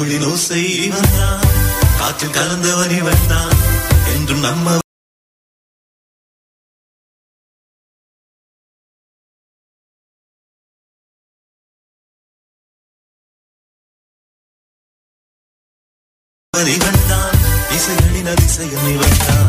தமிழின் ஓசை வந்தான், காற்றில் கலந்தவன் இவன் தான் என்றும் நம்ம இவன் தான், இசைகளின் அதிசயம் இவன் தான்.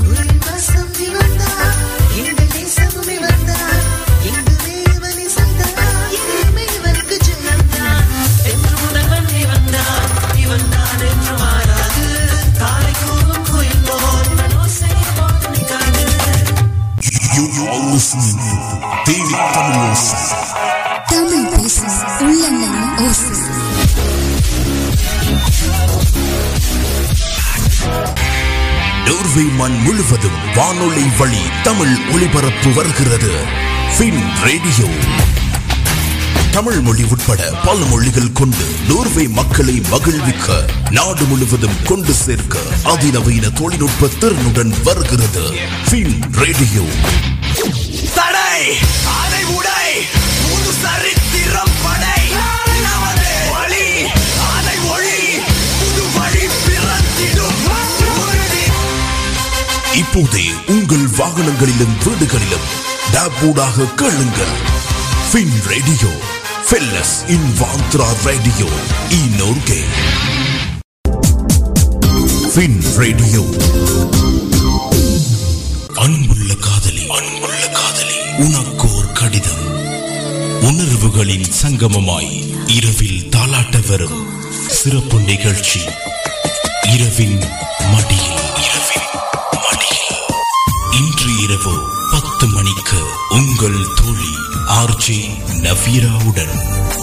தமிழ் பேசும் உள்ளங்களின் ஓசை. நோர்வே மண் முழுவதும் வானொலி வழி தமிழ் ஒலிபரப்பு வருகிறது. Fin radio. தமிழ் மொழி உட்பட பல மொழிகள் கொண்டு நோர்வே மக்களை மகிழ்விக்க, நாடு முழுவதும் கொண்டு சேர்க்க அதிநவீன தொழில்நுட்ப திறனுடன் வருகிறது ஃபின் ரேடியோ. தடை அதை உடை புது சரித்திரம் படை நமது வழி அதை ஒளி புது வழி பிறந்திடும். இப்போதே உங்கள் வாகனங்களிலும் வீடுகளிலும் டேப்பூடாக கேளுங்கள். ஃபின் ரேடியோ. ஃபெல்லஸ் இன் வாந்த்ரா ரேடியோ இ நோர்கே. ஃபின் ரேடியோ. அன்புள்ள காதலி, அன்புள்ள காதலி, உனக்கோர் கடிதம். உணர்வுகளின் சங்கமமாய் இரவில் தாலாட்ட வரும் சிறப்பு நிகழ்ச்சி இரவின் மடியில். இரவின் மடியில் இன்று இரவு 10 மணிக்கு உங்கள் தோழி ஆர்ஜே நவீராவுடன்.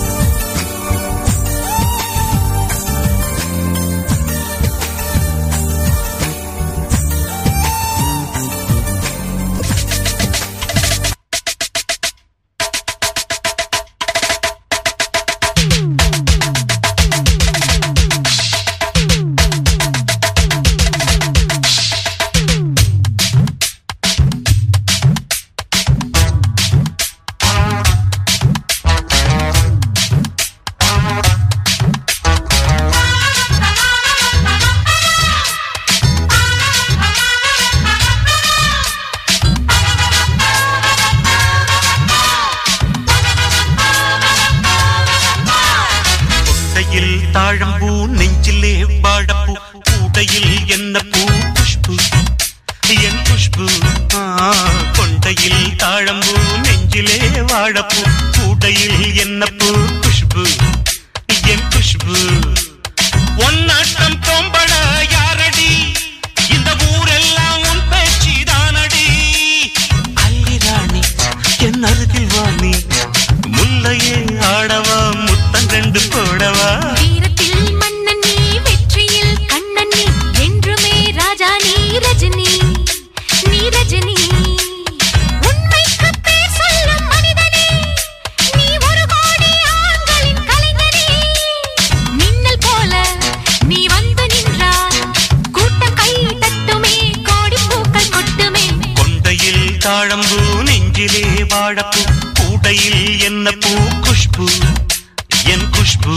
தாழம்பூ நெஞ்சிலே வாழப்பூ, கூடையில் என்ன பூ புஷ்பு, என் புஷ்பு. கொண்டையில் தாழம்பூ நெஞ்சிலே வாழப்பூ, கூடையில் என்ன பூ புஷ்பு, என் புஷ்பு. ஒன்னாட்டம் பொம்பள யாரடி, இந்த ஊரெல்லாம் உன் பேச்சு தானடி. அல்லி ராணி என் அருகில் வாணி, முல்லையே ஆடவா முத்தம் 2 போடவா. வீரத்தில் மன்னன் நீ, வெற்றியில் கண்ணன் நீ, என்றுமே ராஜா நீ ரஜினி, நீ ரஜினி. உண்மைக்கு பேர் சொல்லும் மனிதனே, நீ ஒரு கோடி ஆண்களின் கலைஞனே. மின்னல் போல நீ வந்து நின்றாய், கூட்டம் கை தட்டுமே, கோடி பூக்கள் கொட்டுமே. கொண்டையில் தாழம்பூ நெஞ்சிலே வாழப்பூ, கூடையில் என்ன பூ குஷ்பு, என் குஷ்பு.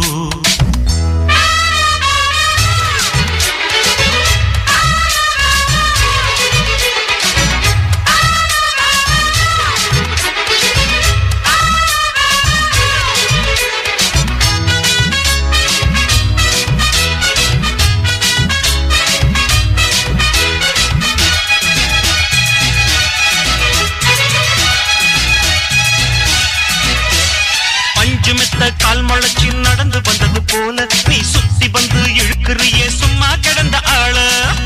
கால் முளைச்சி நடந்து வந்தது போல நீ சுத்தி வந்து இழுக்கிறியே சும்மா கிடந்த ஆள.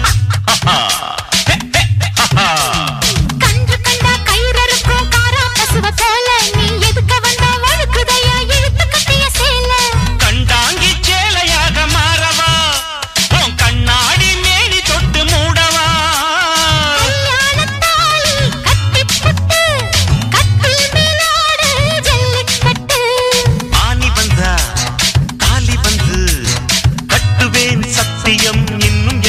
கன்று கண்டா கயிறறுக்கும் காரா பசுவ போல நீ எதுக்க வந்தா வழுக்குதையா இழுத்து கட்டிய சேல. கண்டாங்கி சேலையாக மாறவா, உன் கண்ணாடி மேனி தொட்டு மூடவா. கல்யாணத்தாலி கட்டிப்புட்டு கட்டில் மேலாடு ஜல்லிக்கட்டு. ஆனி வந்தா தாலி வந்து கட்டுவேன் சத்தியம் இன்னும்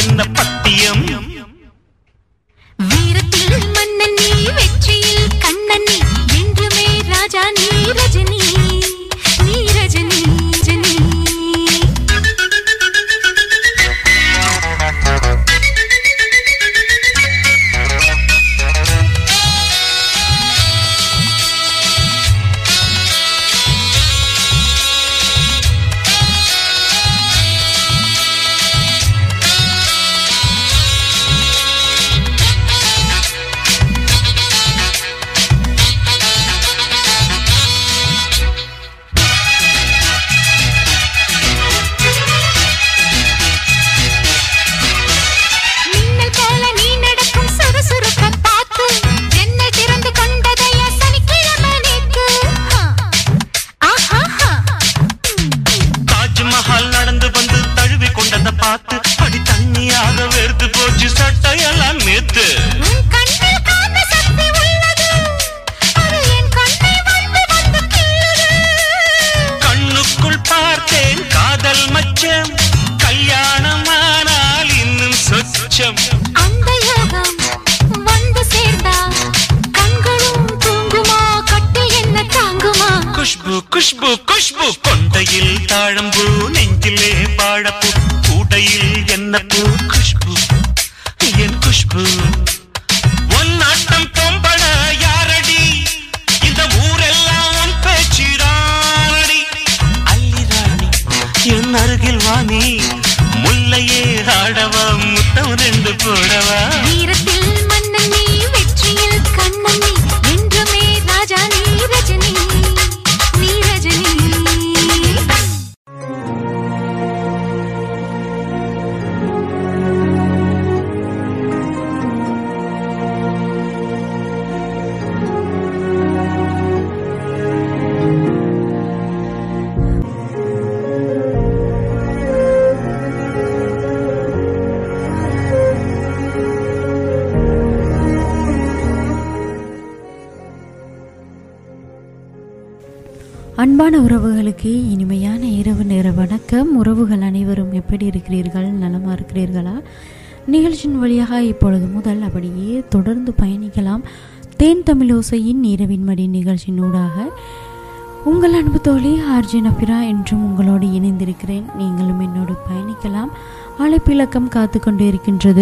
பார்த்து அடி தண்ணியாக வெறுத்து போச்சு சட்டையெல்லாம் நேத்து. கண்ணுக்குள் பார்த்தேன் காதல் மச்சம், கல்யாணமானால் இன்னும் சொச்சம். அந்த யோகம் வந்து சேர்ந்தா கண்களும் தூங்குமா, கட்டி என்ன தாங்குமா? குஷ்பு குஷ்பு குஷ்பு, கொண்டையில் தாழம்பூ, நெஞ்சிலே வாழப்பூ, கூடையில் என்ன பூ? குஷ்பு என் குஷ்பு. உன் நாட்டம் பொம்பள யாரடி, இந்த ஊரெல்லாம் உன் பேச்சிரானடி. அல்லிராணி என் அருகில் வாணி, முல்லையே ஆடவா, முத்தம் ரெண்டு போடவா. வீரத்தில் மன்னன் நீ, வெற்றியில் கண்ணன் நீ, என்றுமே ராஜா நீ, ரஜினி நீ ரஜினி. அன்பான உறவுகளுக்கு இனிமையான இரவு நேர வணக்கம். உறவுகள் அனைவரும் எப்படி இருக்கிறீர்கள்? நலமாக இருக்கிறீர்களா? நிகழ்ச்சியின் வழியாக இப்பொழுது முதல் அப்படியே தொடர்ந்து பயணிக்கலாம். தேன் தமிழோசையின் இரவின் மடி நிகழ்ச்சியினூடாக உங்கள் அன்பு தோழி ஆர்ஜி நபிரா என்றும் உங்களோடு இணைந்திருக்கிறேன். நீங்களும் என்னோடு பயணிக்கலாம். அழைப்பிலக்கம் காத்து கொண்டு இருக்கின்றது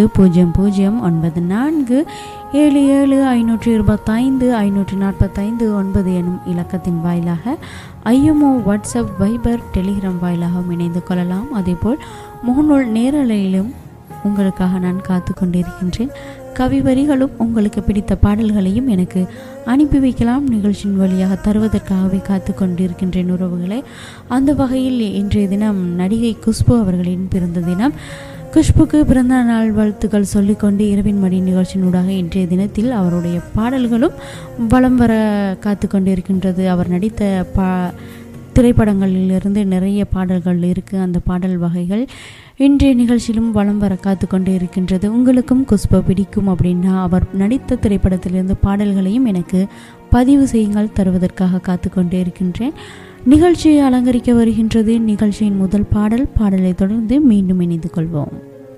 0077752545 எனும் இலக்கத்தின் வாயிலாக ஐஎம்ஓ, வாட்ஸ்அப், வைபர், டெலிகிராம் வாயிலாகவும் இணைந்து கொள்ளலாம். அதேபோல் முகநூல் நேரலையிலும் உங்களுக்காக நான் காத்து கொண்டிருக்கின்றேன். கவி வரிகளும் உங்களுக்கு பிடித்த பாடல்களையும் எனக்கு அனுப்பி வைக்கலாம். நிகழ்ச்சியின் வழியாக தருவதற்காகவே காத்து கொண்டிருக்கின்றேன் உறவுகளை. அந்த வகையில் இன்றைய தினம் நடிகை குஷ்பு அவர்களின் பிறந்த தினம். குஷ்புக்கு பிறந்த நாள் வாழ்த்துக்கள் சொல்லிக்கொண்டு இரவின் மடி நிகழ்ச்சியினூடாக இன்றைய தினத்தில் அவருடைய பாடல்களும் வலம் வர காத்து கொண்டிருக்கின்றது. அவர் நடித்த திரைப்படங்களிலிருந்து நிறைய பாடல்கள் இருக்குது. அந்த பாடல் வகைகள் இன்றைய நிகழ்ச்சியிலும் வலம் வர காத்து கொண்டு இருக்கின்றது. உங்களுக்கும் குஷ்பு பிடிக்கும் அப்படின்னா அவர் நடித்த திரைப்படத்திலிருந்து பாடல்களையும் எனக்கு பதிவு செய்யுங்கள், தருவதற்காக காத்து கொண்டே இருக்கின்றேன். நிகழ்ச்சியை அலங்கரிக்க வருகின்றது நிகழ்ச்சியின் முதல் பாடல். பாடலை தொடர்ந்து மீண்டும் இணைந்து கொள்வோம்.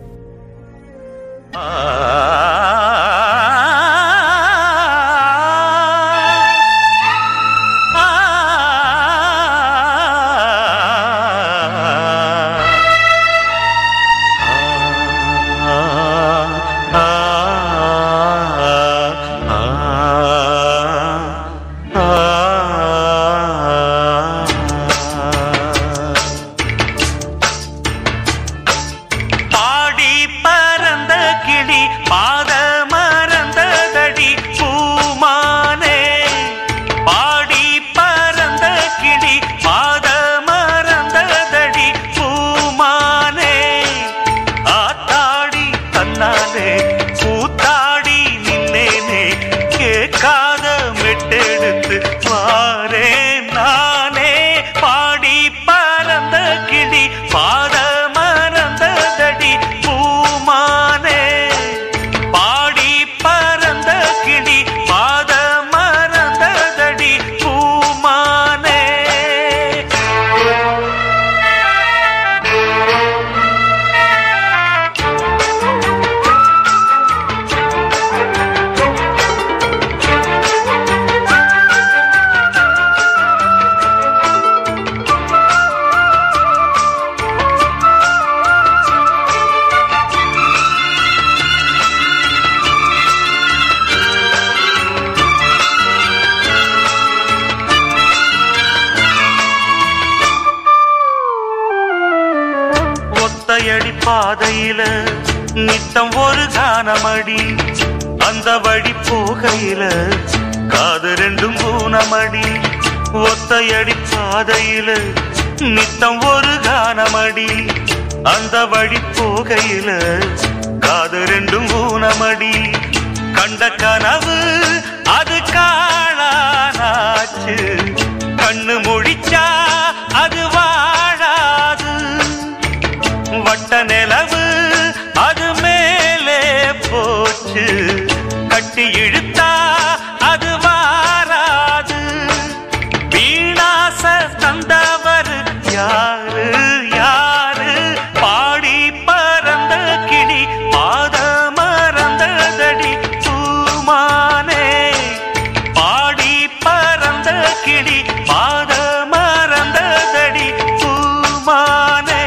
ஒத்தையடி பாதையில நித்தம் ஒரு கானமடி, அந்த வழி போகையில காது ரெண்டும் பூனமடி. ஒத்தையடி பாதையில நித்தம் ஒரு கானமடி, அந்த வழி போகையில காது ரெண்டும் பூனமடி. கண்ட கனவு அது காணானாச்சு, கண்ணு முழிச்சா அது வாழாது. வட்ட நிலவு அது மேலே போச்சு, கட்டி இழுத்தா அது வாராது. வீணாச தந்தவர் யாரு யாரு, பாடி பறந்த கிளி பாத மறந்ததடி பூமானே, பாடி பறந்த கிளி பாத மறந்ததடி பூமானே.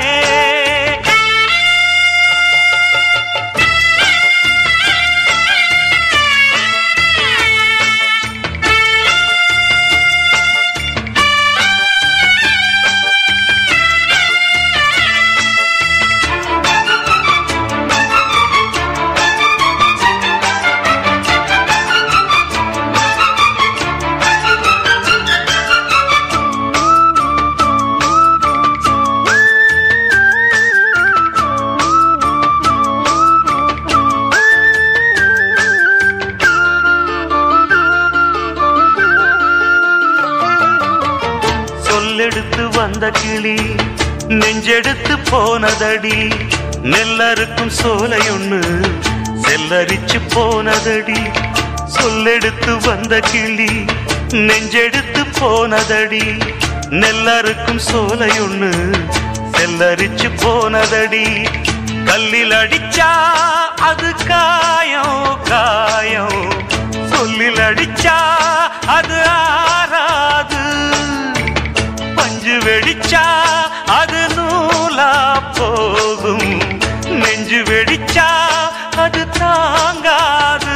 சொல்லெடுத்து வந்த கிளி நெஞ்செடுத்து போனதடி, நெல்லறுக்கும் சோலையொன்னு செல்லரிச்சு போனதடி. சொல்லெடுத்து வந்த கிளி நெஞ்செடுத்து போனதடி, நெல்லறுக்கும் சோலையொன்னு செல்லரிச்சு போனதடி. கல்லில் அடிச்சா அது காயம் காயம், சொல்லில் அடிச்சா அது ஆறாது. பஞ்சு வெடிச்சா அது நூலா போகும், நெஞ்சு வெடிச்சா அது தாங்காது.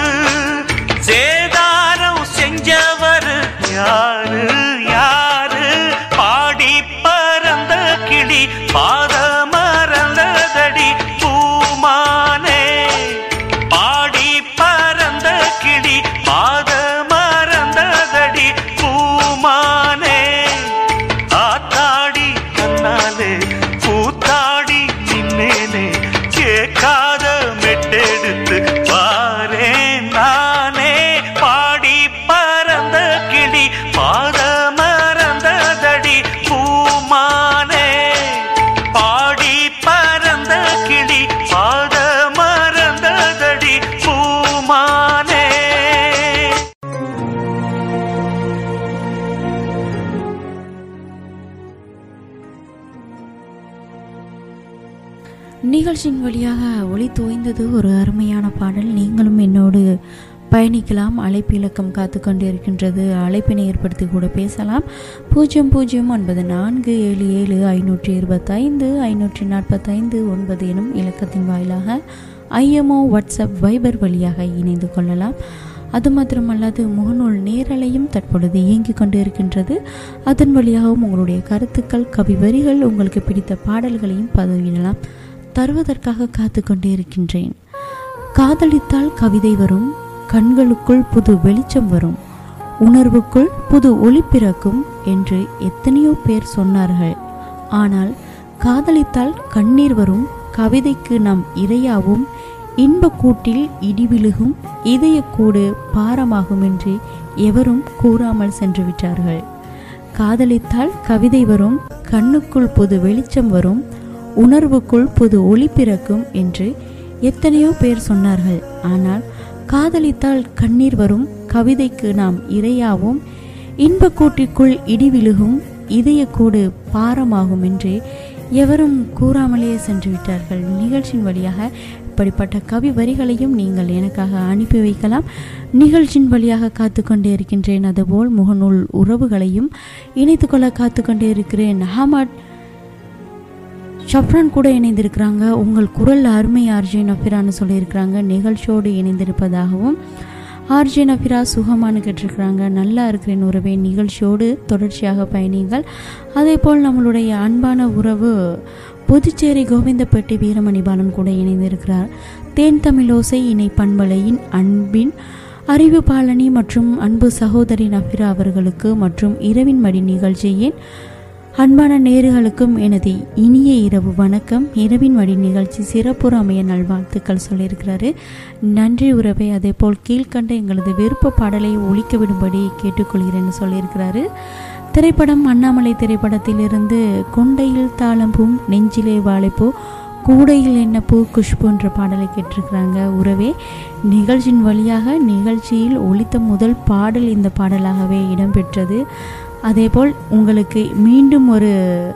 சேதாரம் செஞ்சவர் யாரு யாரு, பாடி பறந்த கிளி பாத மறந்ததடி பூமானே, பாடி பறந்த கிளி பாத மறந்ததடி பூமானே. ஆத்தாடி கண்ணாலே கூத்தாடி நின்னேனே, கேட்காத மெட்டெடுத்து பாரேன் நானே, பாடி பறந்த கிளி பாத மறந்ததடி பூமானே, பாடி பறந்த கிளி பாத மறந்ததடி பூமானே. நிகழ்ச்சியின் வழியாக ஒளி தோய்ந்தது ஒரு அருமையான பாடல். நீங்களும் என்னோடு பயணிக்கலாம். அழைப்பு இலக்கம் காத்து கொண்டு இருக்கின்றது. அழைப்பினை ஏற்படுத்தி கூட பேசலாம். 0094752545 எனும் இலக்கத்தின் வாயிலாக ஐஎம்ஓ வாட்ஸ்அப் வைபர் வழியாக இணைந்து கொள்ளலாம். அது மாத்திரமல்லாது முகநூல் நேரலையும் தற்பொழுது இயங்கிக் கொண்டு இருக்கின்றது. அதன் வழியாகவும் உங்களுடைய கருத்துக்கள், கவிவரிகள், உங்களுக்கு பிடித்த பாடல்களையும் பதிவிடலாம். தருவதற்காக காத்து கொண்டே இருக்கின்றேன். காதலித்தால் கவிதை வரும், கண்களுக்குள் புது வெளிச்சம் வரும், உணர்வுக்குள் புது ஒளி பிறக்கும் என்று எத்தனையோ பேர் சொன்னார்கள். ஆனால் காதலித்தால் கண்ணீர் வரும், கவிதைக்கு நாம் இரையாவும், இன்பக்கூட்டில் இடிவிழுகும், இதயக்கூடு பாரமாகும் என்று எவரும் கூறாமல் சென்று விட்டார்கள். காதலித்தால் கவிதை வரும், கண்ணுக்குள் புது வெளிச்சம் வரும், உணர்வுக்குள் புது ஒளி பிறக்கும் என்று எத்தனையோ பேர் சொன்னார்கள். ஆனால் காதலித்தால் கண்ணீர் வரும், கவிதைக்கு நாம் இரையாவும், இன்பக்கூட்டிற்குள் இடிவிழுகும், இதயக்கூடு பாரமாகும் என்று எவரும் கூறாமலேயே சென்று விட்டார்கள். நிகழ்ச்சியின் வழியாக இப்படிப்பட்ட கவி வரிகளையும் நீங்கள் எனக்காக அனுப்பி வைக்கலாம். நிகழ்ச்சியின் வழியாக காத்து கொண்டே இருக்கின்றேன். அதுபோல் முகநூல் உறவுகளையும் இணைத்து கொள்ள காத்து கொண்டே இருக்கிறேன். அஹமத் ஷப்ரான் கூட இணைந்திருக்கிறாங்க. உங்கள் குரல் அருமை ஆர்ஜே நஃபிரான்னு சொல்லியிருக்கிறாங்க. நிகழ்ச்சியோடு இணைந்திருப்பதாகவும் ஆர்ஜே நஃபிரா சுகமானு கேட்டிருக்கிறாங்க. நல்லா இருக்கிறேன் உறவே, நிகழ்ச்சியோடு தொடர்ச்சியாக பயணிங்கள். அதே போல் நம்மளுடைய அன்பான உறவு புதுச்சேரி கோவிந்தப்பட்டி வீரமணி பாலன் கூட இணைந்திருக்கிறார். தேன் தமிழோசை இணை பண்பலையின் அன்பின் அறிவு பாலனி மற்றும் அன்பு சகோதரி நஃபிரா அவர்களுக்கு மற்றும் இரவின் மடி நிகழ்ச்சியின் அன்பான நேயர்களுக்கும் எனது இனிய இரவு வணக்கம். இரவின் மடி நிகழ்ச்சி சிறப்புற அமைய நல்வாழ்த்துக்கள் சொல்லியிருக்கிறாரு. நன்றி உறவே. அதே போல் கீழ்கண்ட எங்களது விருப்ப பாடலை ஒழிக்க விடும்படி கேட்டுக்கொள்கிறேன்னு சொல்லியிருக்கிறாரு. திரைப்படம் அண்ணாமலை திரைப்படத்திலிருந்து கொண்டையில் தாளம்பூம் நெஞ்சிலே வாழைப்பூ கூடையில் என்ன பூ குஷ்பு என்ற பாடலை கேட்டிருக்கிறாங்க உறவே. நிகழ்ச்சியின் வழியாக நிகழ்ச்சியில் ஒலித்த முதல் பாடல் இந்த பாடலாகவே இடம்பெற்றது. அதேபோல் உங்களுக்கு மீண்டும் ஒரு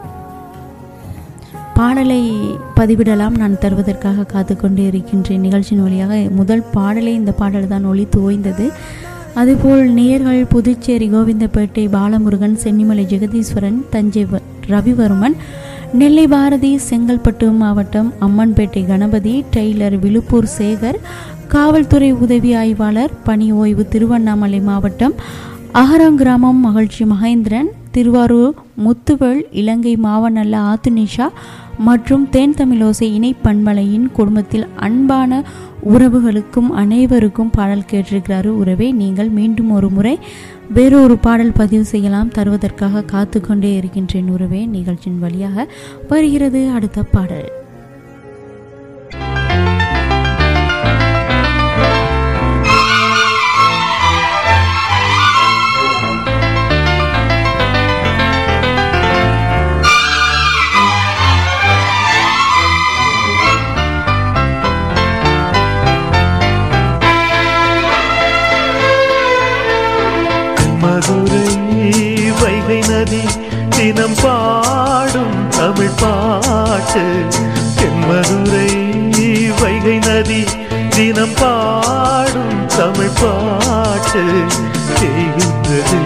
பாடலை பதிவிடலாம், நான் தருவதற்காக காத்து கொண்டே இருக்கின்றேன். நிகழ்ச்சியின் வழியாக முதல் பாடலே இந்த பாடல் தான் ஒலித்து ஓய்ந்தது. அதுபோல் நேயர்கள் புதுச்சேரி கோவிந்தப்பேட்டை பாலமுருகன், சென்னிமலை ஜெகதீஸ்வரன், தஞ்சை ரவிவர்மன், நெல்லை பாரதி, செங்கல்பட்டு மாவட்டம் அம்மன்பேட்டை கணபதி, டெய்லர் விழுப்பூர் சேகர், காவல்துறை உதவி ஆய்வாளர் பணி ஓய்வு திருவண்ணாமலை மாவட்டம் அகரங்கிராமம் மகிழ்ச்சி மகேந்திரன், திருவாரூர் முத்துவேல், இலங்கை மாவனல்ல ஆத்துனிஷா மற்றும் தேன் தமிழோசை இணை பண்பலையின் குடும்பத்தில் அன்பான உறவுகளுக்கும் அனைவருக்கும் பாடல் கேட்டிருக்கிறாரு உறவே. நீங்கள் மீண்டும் ஒரு முறை வேறொரு பாடல் பதிவு செய்யலாம், தருவதற்காக காத்து கொண்டே இருக்கின்றேன் உறவே. நிகழ்ச்சியின் வழியாக வருகிறது அடுத்த பாடல். மதுரை வைகை நதி தினம் பாடும் தமிழ் பாட்டு. தென்மதுரை வைகை நதி தினம் பாடும் தமிழ் பாட்டு. தேய்கின்றது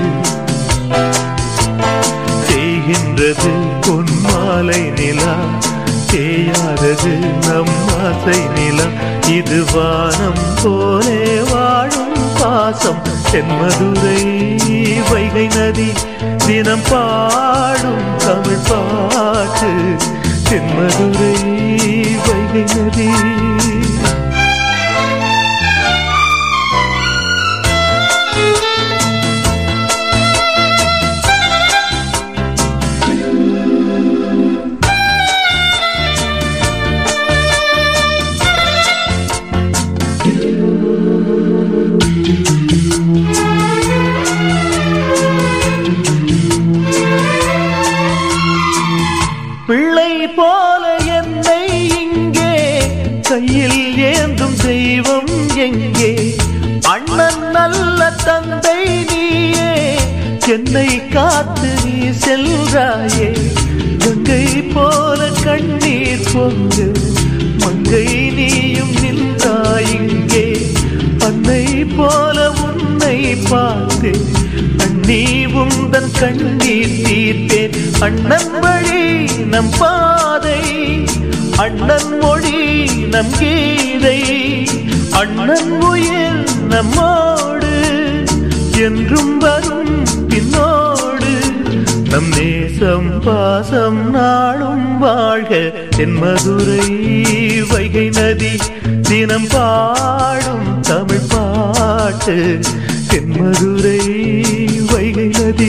தேய்கின்றது பொன்மாலை நிலா, தேயாதது நம் ஆசை நிலா. இது வானம் போலே வாழும் பாசம். தென்மதுரை வைகை நதி தினம் பாடும் தமிழ் பாட்டு. தென்மதுரை வைகை நதி. பிள்ளை போல என்னை இங்கே கையில் ஏந்தும் தெய்வம் எங்கே? அண்ணன் நல்ல தந்தை நீயே, என்னை காத்து நீ செல்றாயே. கங்கை போல கண்ணீர் பொங்கு மங்கை நீயும் நின்றாயிங்கே. அன்னை போல உன்னை பார்த்தேன், அண்ணி உந்தன் கண்ணீர் தீர்த்தேன். அண்ணன் வழி நம் பாதை, அண்ணன் மொழி நம் கீதை. அண்ணன் உயிர் நம்மோடு என்றும் வரும் பின்னோடு. நம் நேசம் பாசம் நாளும் வாழ்க. தென்மதுரை வைகை நதி தினம் பாடும் தமிழ் பாட்டு. தென்மதுரை வைகை நதி.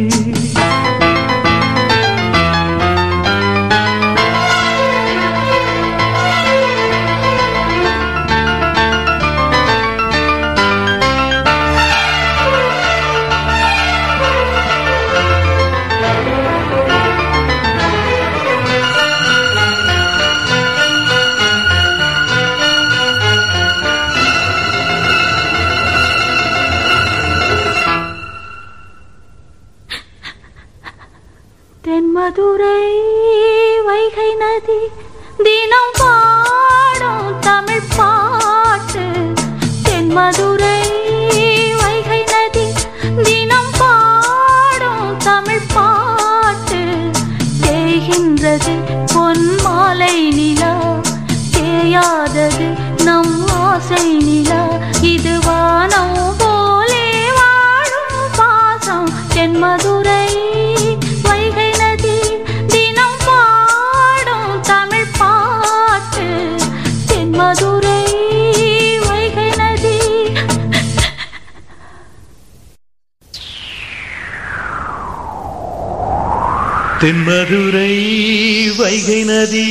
தென்மதுரை வைகை நதி தினம் பாடும் தமிழ் பாட்டு. தென்மதுரை வைகை நதி தினம் பாடும் தமிழ் பாட்டு. தேய்கின்றது பொன் மாலை நிலா, தேயாதது நம் ஆசை நிலா. இது வானம் போலே வாழும் பாசம். தென்மதுரை வைகை நதி தினம் பாடும் தமிழ் பாட்டு. தென்மதுரை வைகை நதி. தென்மதுரை வைகை நதி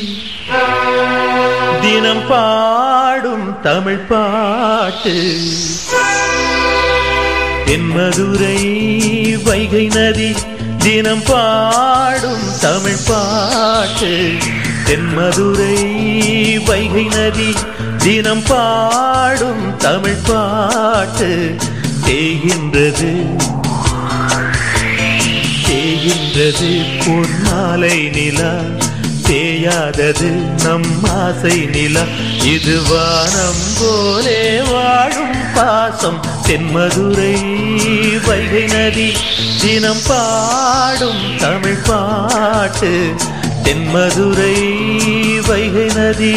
தினம் பாடும் தமிழ் பாட்டு. தென்மதுரை வைகை நதி தினம் பாடும் தமிழ் பாட்டு. தென்மதுரை வைகை நதி தினம் பாடும் தமிழ் பாட்டு தேகின்றது தேகின்றது பொன்மாலை நிலா தேயாதது நம் ஆசை நிலா இது வானம் போலே வாழும் பாசம் தென்மதுரை வைகை நதி தினம் பாடும் தமிழ் பாட்டு தென்மதுரை வைகை நதி.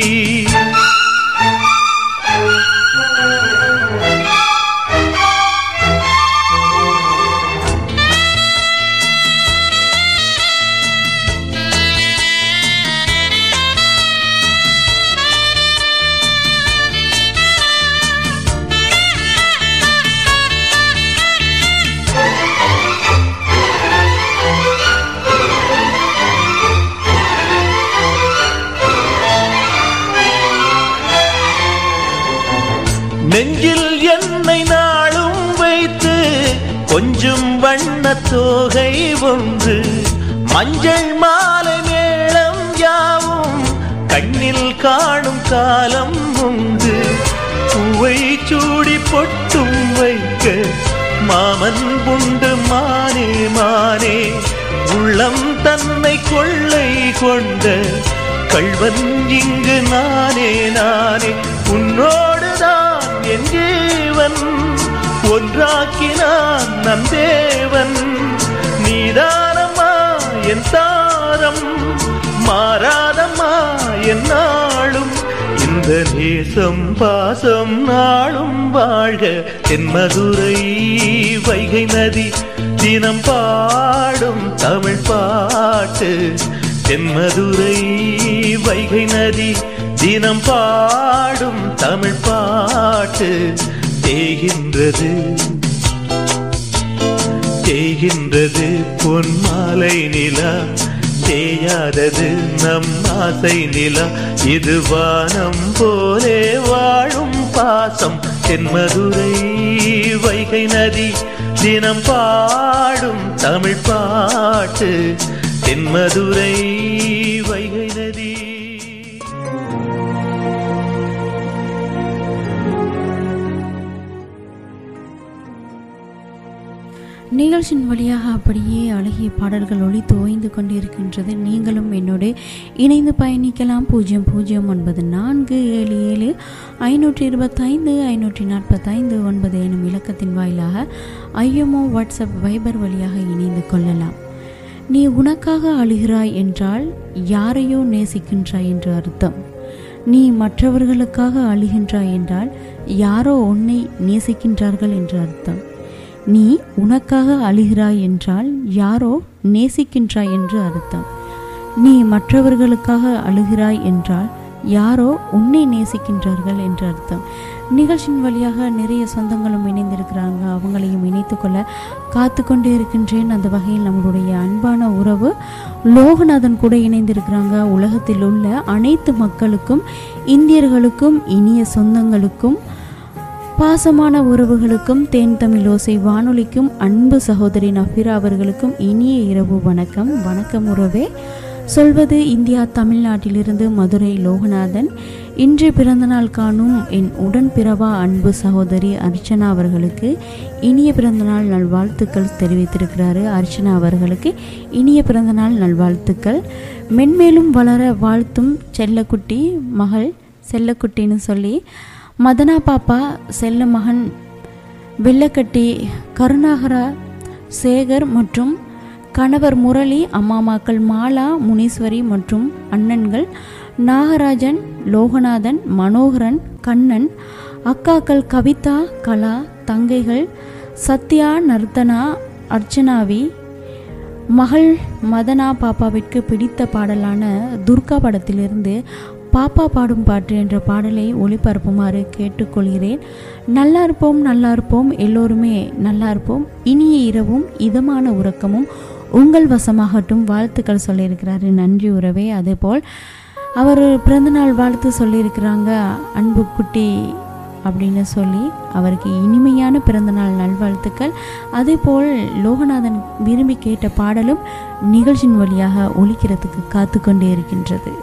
நெஞ்சில் என்னை நாளும் வைத்து கொஞ்சம் வண்ண தோகை ஒன்று மஞ்சள் மாலை மேளம் யாவும் கண்ணில் காணும் காலம் உண்டு பூவை சூடி பொட்டும் வைக்க மாமன் உண்டு மானே மானே உள்ளம் தன்னை கொள்ளை கொண்ட கள்வன் இங்கு நானே நானே உன்னோடுதான் என் ஜீவன் ஒன்றாக்கினான் நம் தேவன் நீதானம்மா என் தாரம் மாறாதம்மா என் நாளும் இந்த நேசம் பாசம் நாளும் வாழ்க தென்மதுரை வைகை நதி தினம் பாடும் தமிழ் பாட்டு தென்மதுரை வைகை நதி தினம் பாடும் தமிழ் பாட்டு தேகின்றது தேகின்றது பொன்மாலை நிலா தேயாதது நம் ஆசை நிலா இது வானம் போலே வாழும் பாசம் தென்மதுரை வைகை நதி தினம் பாடும் தமிழ் பாட்டு தென்மதுரை வைகை நதி. நிகழ்ச்சியின் வழியாக அப்படியே அழகிய பாடல்கள் ஒலித்து ஓய்ந்து கொண்டிருக்கின்றது. நீங்களும் என்னோடு இணைந்து பயணிக்கலாம். 00947752545 எனும் இலக்கத்தின் வாயிலாக ஐஎம்ஓ வாட்ஸ்அப் வைபர் வழியாக இணைந்து கொள்ளலாம். நீ உனக்காக அழுகிறாய் என்றால் யாரையோ நேசிக்கின்றாய் என்று அர்த்தம். நீ மற்றவர்களுக்காக அழுகின்றாய் என்றால் யாரோ உன்னை நேசிக்கின்றார்கள் என்று அர்த்தம். நீ உனக்காக அழுகிறாய் என்றால் யாரோ நேசிக்கின்றாய் என்று அர்த்தம். நீ மற்றவர்களுக்காக அழுகிறாய் என்றால் யாரோ உன்னை நேசிக்கின்றார்கள் என்று அர்த்தம். நிகழ்ச்சியின் வழியாக நிறைய சொந்தங்களும் இணைந்திருக்கிறாங்க. அவங்களையும் இணைத்துக்கொள்ள காத்து கொண்டே இருக்கின்றேன். அந்த வகையில் நம்மளுடைய அன்பான உறவு லோகநாதன் கூட இணைந்திருக்கிறாங்க. உலகத்தில் உள்ள அனைத்து மக்களுக்கும், இந்தியர்களுக்கும், இனிய சொந்தங்களுக்கும், பாசமான உறவுகளுக்கும், தேன் தமிழ் ஓசை வானொலிக்கும், அன்பு சகோதரி நஃபிரா அவர்களுக்கும் இனிய இரவு வணக்கம். வணக்கம் உறவே. சொல்வது இந்தியா தமிழ்நாட்டிலிருந்து மதுரை லோகநாதன். இன்று பிறந்தநாள் காணும் என் உடன்பிறவா அன்பு சகோதரி அர்ச்சனா அவர்களுக்கு இனிய பிறந்தநாள் நல்வாழ்த்துக்கள் தெரிவித்திருக்கிறாரு. அர்ச்சனா அவர்களுக்கு இனிய பிறந்தநாள் நல்வாழ்த்துக்கள். மென்மேலும் வளர வாழ்த்தும் செல்லக்குட்டி மகள் செல்லக்குட்டின்னு சொல்லி மதனா பாப்பா, செல்ல மகன் வெள்ளக்கட்டி, கருணாகரா, சேகர் மற்றும் கணவர் முரளி, அம்மாமாக்கள் மாலா, முனீஸ்வரி மற்றும் அண்ணன்கள் நாகராஜன், லோகநாதன், மனோகரன், கண்ணன், அக்காக்கள் கவிதா, கலா, தங்கைகள் சத்யா, நர்த்தனா, அர்ச்சனாவி, மகள் மதனா பாப்பாவிற்கு பிடித்த பாடலான துர்கா படத்திலிருந்து பாப்பா பாடும் பாட்டு என்ற பாடலை ஒளிபரப்புமாறு கேட்டுக்கொள்கிறேன். நல்லா இருப்போம், நல்லா இருப்போம், எல்லோருமே நல்லா இருப்போம். இனிய இரவும் இதமான உறக்கமும் உங்கள் வசமாகட்டும். வாழ்த்துக்கள் சொல்லியிருக்கிறாரு. நன்றி உறவே. அதேபோல் அவர் பிறந்தநாள் வாழ்த்து சொல்லியிருக்கிறாங்க. அன்பு குட்டி அப்படின்னு சொல்லி அவருக்கு இனிமையான பிறந்தநாள் நல்வாழ்த்துக்கள். அதேபோல் லோகநாதன் விரும்பி கேட்ட பாடலும் நிகழ்ச்சியின் வழியாக ஒலிக்கிறதுக்கு காத்து கொண்டே இருக்கின்றது.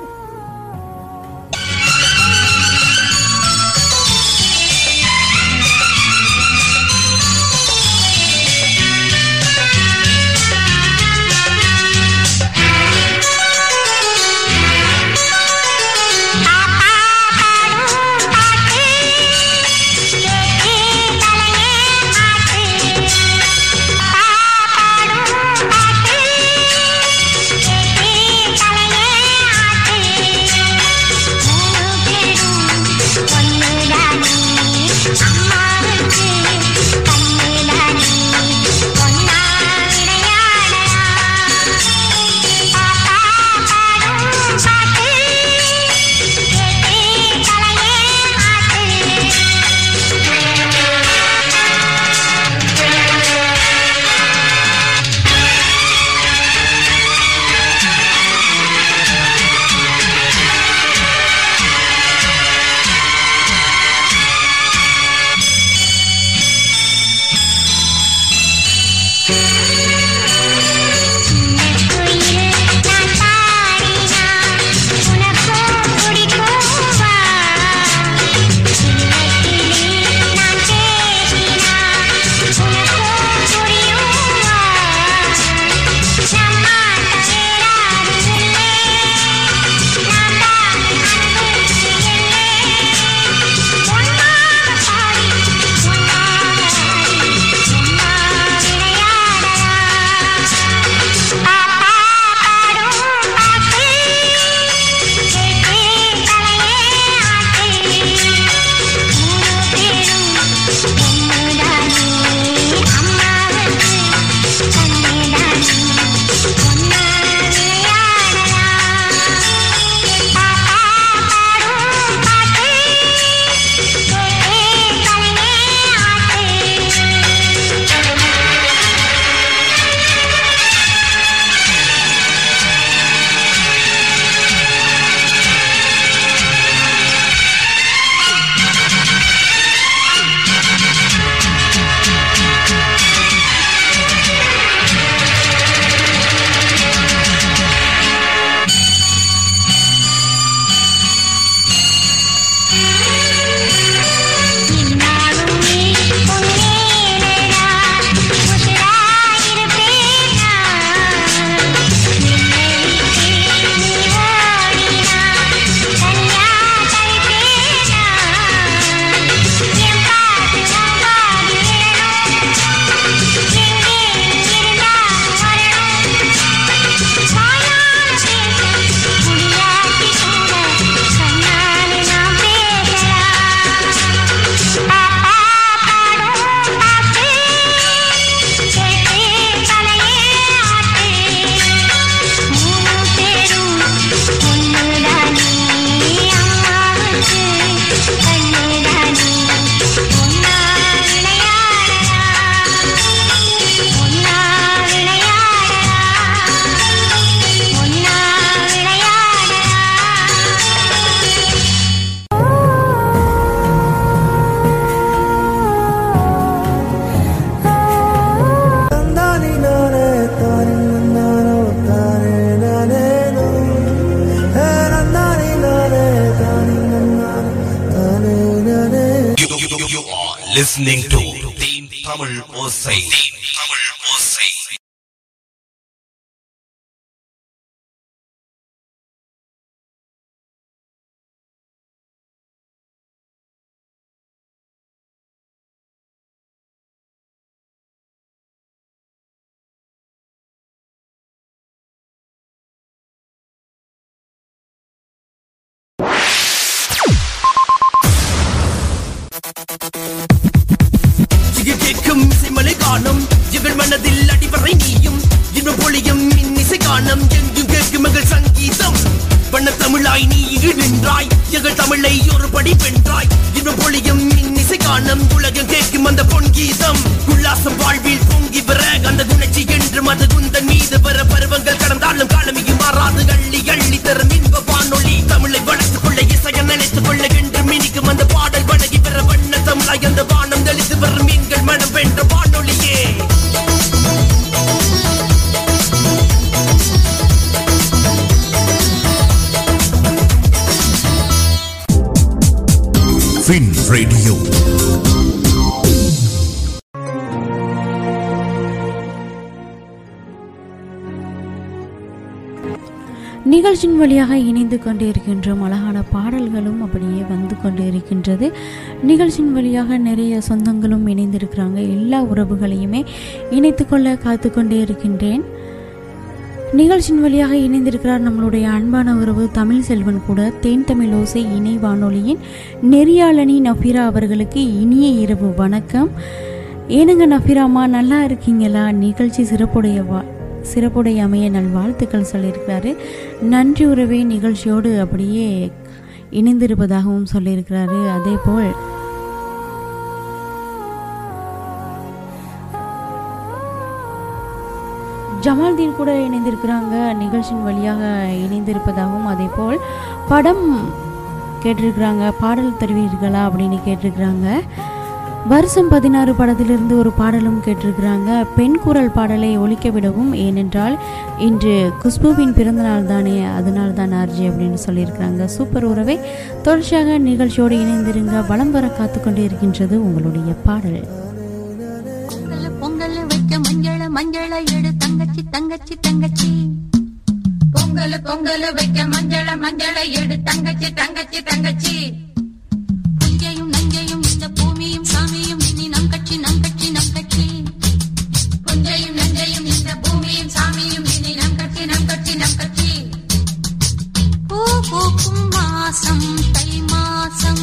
listening to Team Tamil Osai. Tamil Osai. எங்கள் மனதில் அடிவரை நீயும் இன்ப பொழியும் இன்னிசை காணும் எங்கும் கேட்கும் எங்கள் சங்கீதம் வண்ண தமிழாய் நீ நின்றாய் எங்கள் தமிழை ஒரு படி வென்றாய் இன்ப பொழியும் இன்னிசை காணும் உலகம் கேட்கும் அந்த பொன்கீதம் உல்லாசம் வாழ்வில் பொங்கி பெற அந்த குணச்சி என்று மது குந்தன் மீது வர பருவங்கள் கடந்தாலும் காலமியும் மாறாது அள்ளி அள்ளி தரும் இன்ப வானொலி தமிழை வளர்த்துக் கொள்ள இசைய நினைத்துக் கொள்ள என்று மினிக்கும் அந்த பாடல் வணங்கி பெற வண்ண ஃபின் ரேடியோ. நிகழ்ச்சியின் வழியாக இணைந்து கொண்டு இருக்கின்றோம். அழகான பாடல்களும் அப்படியே வந்து கொண்டு இருக்கின்றது. நிகழ்ச்சியின் வழியாக நிறைய சொந்தங்களும் இணைந்திருக்கிறாங்க. எல்லா உறவுகளையுமே இணைத்து கொள்ள காத்து கொண்டே இருக்கின்றேன். நிகழ்ச்சியின் வழியாக இணைந்திருக்கிறார் நம்மளுடைய அன்பான உறவு தமிழ் செல்வன் கூட. தேன் தமிழ் ஓசை இணை வானொலியின் நெறியாளனி நஃபீரா அவர்களுக்கு இனிய இரவு வணக்கம். ஏனுங்க நஃபீராமா, நல்லா இருக்கீங்களா? நிகழ்ச்சி சிறப்புடைய அமைய நல்வாழ்த்துக்கள் சொல்லியிருக்கிறாரு. நன்றி உறவே, நிகழ்ச்சியோடு அப்படியே இணைந்திருப்பதாகவும் சொல்லியிருக்கிறாரு. அதே போல் ஜமால்தீன் கூட இணைந்திருக்கிறாங்க, நிகழ்ச்சியின் வழியாக இணைந்திருப்பதாகவும். அதே போல் படம் கேட்டிருக்கிறாங்க, பாடல் தருவீர்களா அப்படின்னு கேட்டிருக்கிறாங்க. வருஷம் 16 படத்திலிருந்து ஒரு பாடலும் கேட்டிருக்கிறாங்க. பெண் குரல் பாடலை ஒலிக்க விடவும், ஏனென்றால் இன்று குஷ்புவின் பிறந்தநாள் தானே, அதனால் தான் ஆர்ஜி அப்படின்னு சொல்லியிருக்கிறாங்க. சூப்பர் உறவை, தொடர்ச்சியாக நிகழ்ச்சியோடு இணைந்திருங்க. வலம் வர காத்து கொண்டே இருக்கின்றது உங்களுடைய பாடல். பொங்கல் வைக்க மஞ்சள மஞ்சள எடு தங்கச்சி தங்கச்சி தங்கச்சி. பொங்கல் வைக்க மஞ்சள மஞ்சள எடு தங்கச்சி தங்கச்சி தங்கச்சி. புஞ்சையும் நஞ்சையும் இந்த பூமியும் சாமியும் இனி நம் கட்சி நம் கட்சி நம் கட்சி. புஞ்சையும் நஞ்சையும் இந்த பூமியும் சாமியும் இனி நம் கட்சி நம் கட்சி நம் கட்சி. பூ பூக்கும் மாசம் தை மாசம்,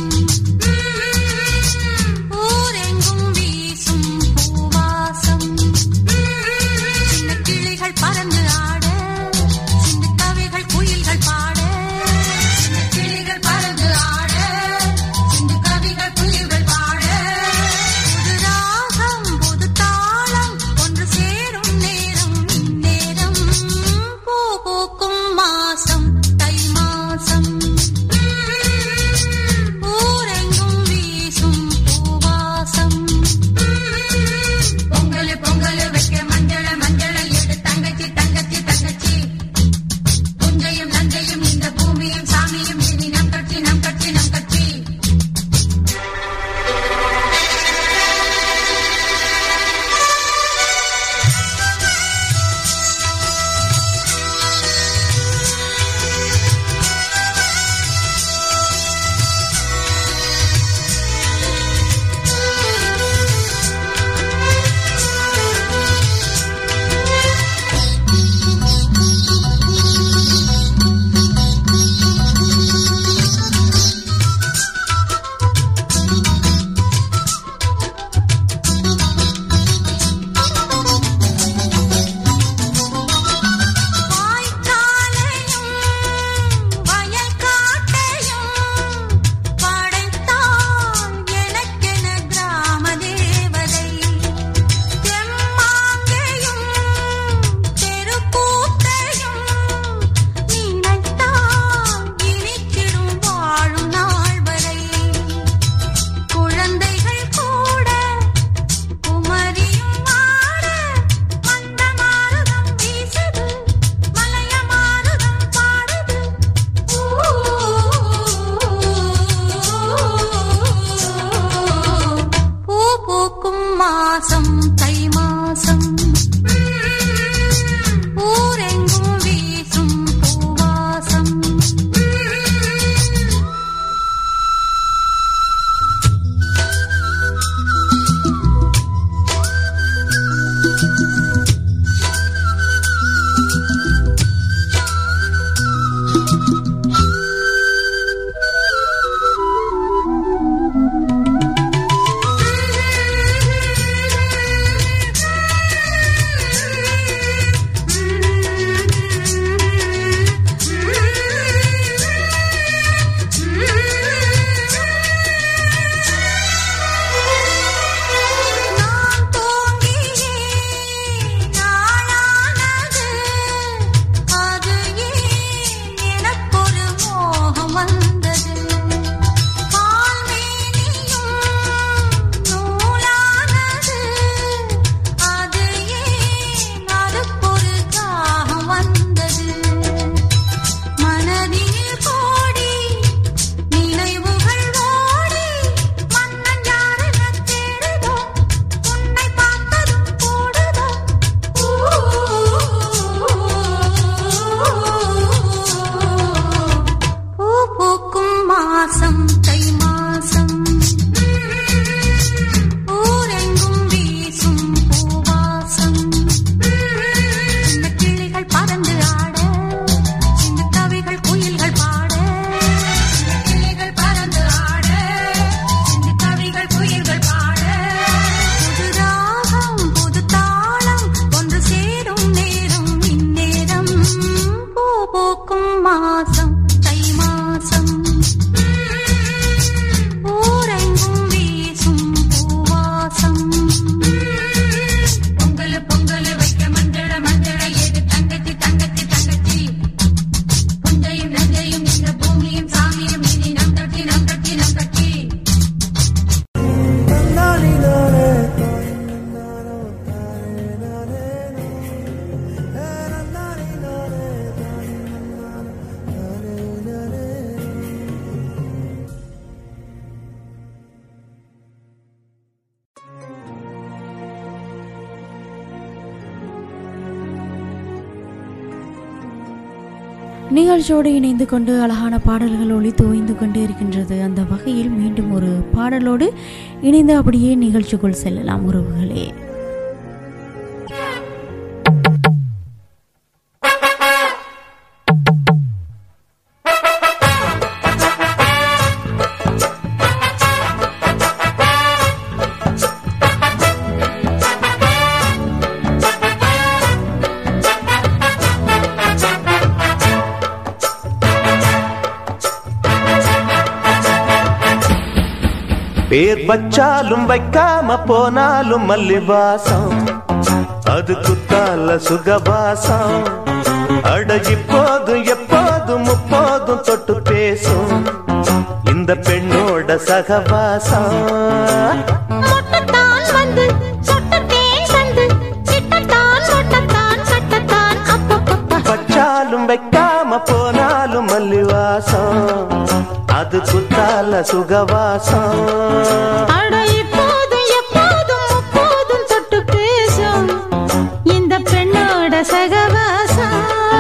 ஊரெங்கும் வீசும் பூவாசம். சின்ன கிளிகள் பறந்து ஆட, சின்ன கவிகள் குயில்கள் பாட. சின்ன கிளிகள் பறந்து ஆட, சின்ன கவிகள் குயில்கள் பாட. புது ராகம் புது தாளம் ஒன்று சேரும் நேரம் நேரம். பூ பூக்கும் மாசம் தை மாசம். நிகழ்ச்சியோடு இணைந்து கொண்டு அழகான பாடல்கள் ஒளி தோய்ந்து கொண்டே இருக்கின்றது. அந்த வகையில் மீண்டும் ஒரு பாடலோடு இணைந்து அப்படியே நிகழ்ச்சிக்குள் செல்லலாம் உறவுகளே. பேர் வச்சாலும் வைக்காம போனாலும் மல்லிவாசம், அது குத்தால சுகவாசம். அடகி போதும் எப்போதும் முப்போதும் தொட்டு பேசும் இந்த பெண்ணோட சகவாசம். வச்சாலும் வைக்காம போனாலும் மல்லிவாசம், அது குத்தால சுகவாசம். எப்போதும் எப்போதும் எப்போதும் தொட்டு பேசும் இந்த பெண்ணோட சகவாசம்.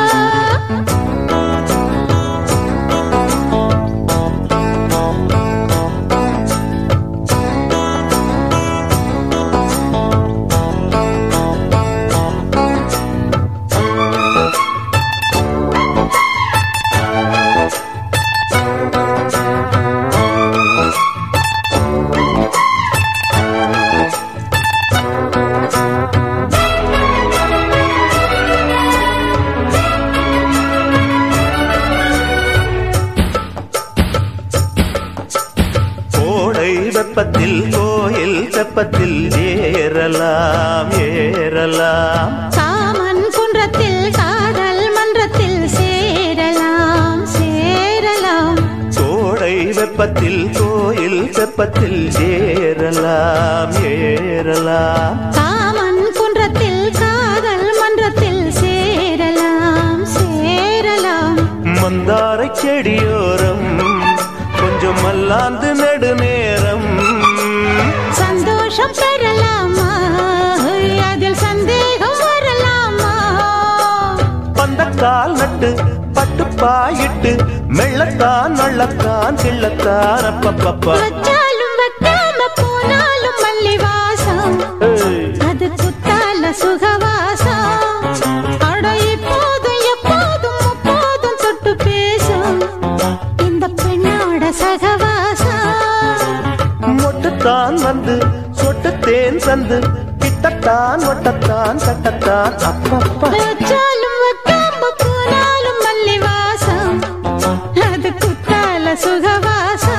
வெப்பத்தில் கோயில் தெப்பத்தில் ஏறலாம் ஏறலாம். காமன் குன்றத்தில் காதல் மன்றத்தில் சேரலாம் சேரலாம். கோடை வெப்பத்தில் கோயில் தெப்பத்தில் ஏறலாம் ஏறலாம். காமன் குன்றத்தில் காதல் மன்றத்தில் சேரலாம் சேரலாம். மந்தாரை செடியோரம் கொஞ்சம் மல்லாந்து நெடுநேரம் சந்தோஷம் பெறலாமா, அதில் சந்தேகம் வரலாமா. பந்தக்கால் நட்டு பட்டுப்பாயிட்டு மெள்ளத்தான் நள்ளத்தான் கிள்ளத்தான் அப்பப்பப்பா. வச்சாலும் வைக்காம போனாலும் மல்லிவாசம், அது குத்தால சுகவாசம். அட இப்போதும் எப்போதும் எப்போதும் தொட்டு பேசும் இந்த பெண்ணோட சகவாசம். மொட்டுத்தான் வந்து சொட்டு தேன் தந்து கிட்டத்தான் ஒட்டத்தான் கட்டத்தான் அப்பப்பா. வச்சாலும் வைக்காம போனாலும் மல்லிவாசம், அது குத்தால சுகவாசம்.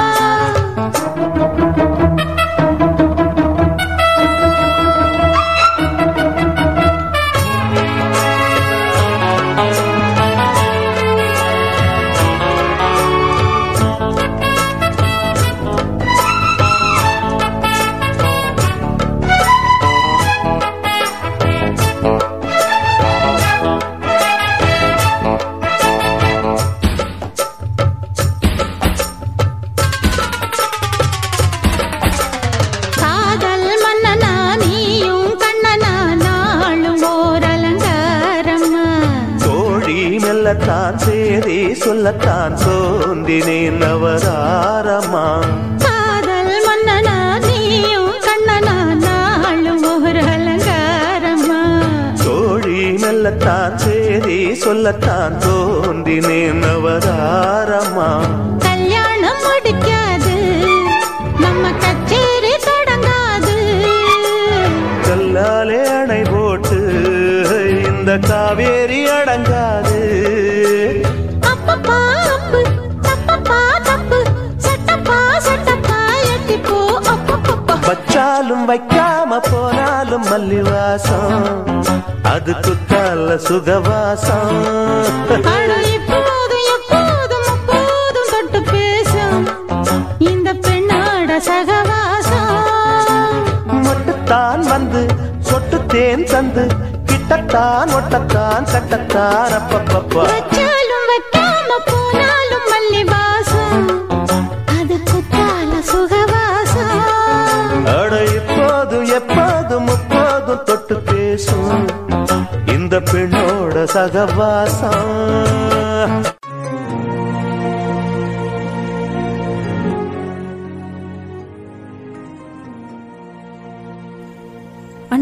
சொல்லத்தான் சேரி சொல்லத்தான் சோந்தினேன் நவதாரமா. காதல் மன்னனா நீயும் கண்ணனா நாளும் ஒரு அலங்காரமா. தோழி மெல்லத்தான் சேரி சொல்லத்தான் தோன்றினேன் நவதாரமா. கல்யாணம் முடிக்காது நம்ம கச்சேரி தொடங்காது. கல்லாலே அணை போட்டு இந்த காவேரி அடங்காது. அப்பப்பா அப்பு தப்பப்பா தப்பு சட்டப்பா சட்டப்பா எட்டிப்போ அப்பப்பா. வச்சாலும் வைக்காம போனாலும் மல்லிவாசம், அது குத்தால சுகவாசம். இப்போதும் எப்போதும் எப்போதும் தொட்டு பேசும் இந்த பெண்ணோட சகவாசம். மட்டுத்தான் வந்து சொட்டு தேன் தந்து கிட்டத்தான் ஒட்டத்தான் கட்டத்தான் அப்பப்பப்பா. வச்சாலும் வைக்காம போனாலும் மல்லிவாசம், அது குத்தால சுகவாசம். அட இப்போதும் எப்போதும் முப்போதும் தொட்டு பேசும் இந்த பெண்ணோட சகவாசம்.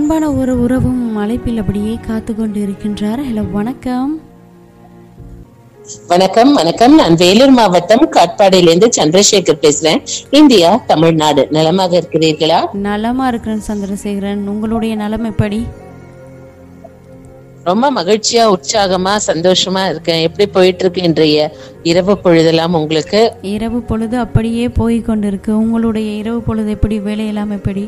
அன்பான ஒரு உறவும் அழைப்பில் அப்படியே காத்து கொண்டு இருக்கின்றார். ஹலோ, வணக்கம். வணக்கம். வணக்கம். நான் வேலூர் மாவட்டம் காட்பாடியிலிருந்து சந்திரசேகர் பேசுறேன். இந்தியா, தமிழ்நாடு. நலமாக இருக்கிறீர்களா? நலமா இருக்கிறேன் சந்திரசேகரன். உங்களுடைய நலம் எப்படி? ரொம்ப மகிழ்ச்சியா, உற்சாகமா, சந்தோஷமா இருக்கேன். எப்படி போயிட்டு இருக்கு இன்றைய இரவு பொழுதெல்லாம் உங்களுக்கு? இரவு பொழுது அப்படியே போய் கொண்டிருக்கு. உங்களுடைய இரவு பொழுது எப்படி? வேலையெல்லாம் எப்படி?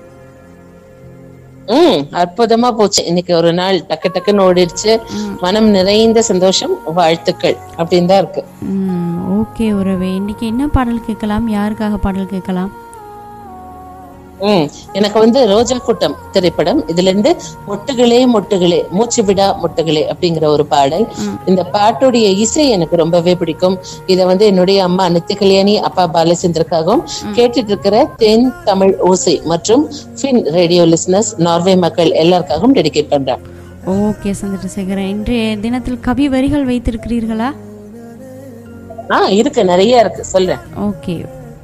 அற்புதமா போச்சு. இன்னைக்கு ஒரு நாள் டக்கு டக்குன்னு ஓடிடுச்சு. மனம் நிறைந்த சந்தோஷம், வாழ்த்துக்கள் அப்படின்னு தான் இருக்கு. ஓகே உறவே, இன்னைக்கு என்ன பாடல் கேட்கலாம்? யாருக்காக பாடல் கேட்கலாம்? எனக்கு வந்து ரோஜா கூட்டம் திரைப்படம், இதுல இருந்து மொட்டுகளே மொட்டுகளே மூச்சு விடா மொட்டுகளே அப்படிங்கிற ஒரு பாடல். இந்த பாட்டுடைய இசை எனக்கு ரொம்பவே பிடிக்கும். இத வந்து என்னுடைய அம்மா நித்திய கல்யாணி, அப்பா பாலச்சந்திரக்காகவும், கேட்டுட்டு இருக்கிற தென் தமிழ் ஓசை மற்றும் ஃபின் ரேடியோ லிசனர்ஸ், நார்வே மக்கள் எல்லாருக்காகவும் டெடிகேட் பண்றேன். ஓகே சந்திரசேகரன், இன்றைய தினத்தில் கவி வரிகள் வைத்திருக்கிறீர்களா? இருக்கு, நிறைய இருக்கு, சொல்றேன். ஓகே.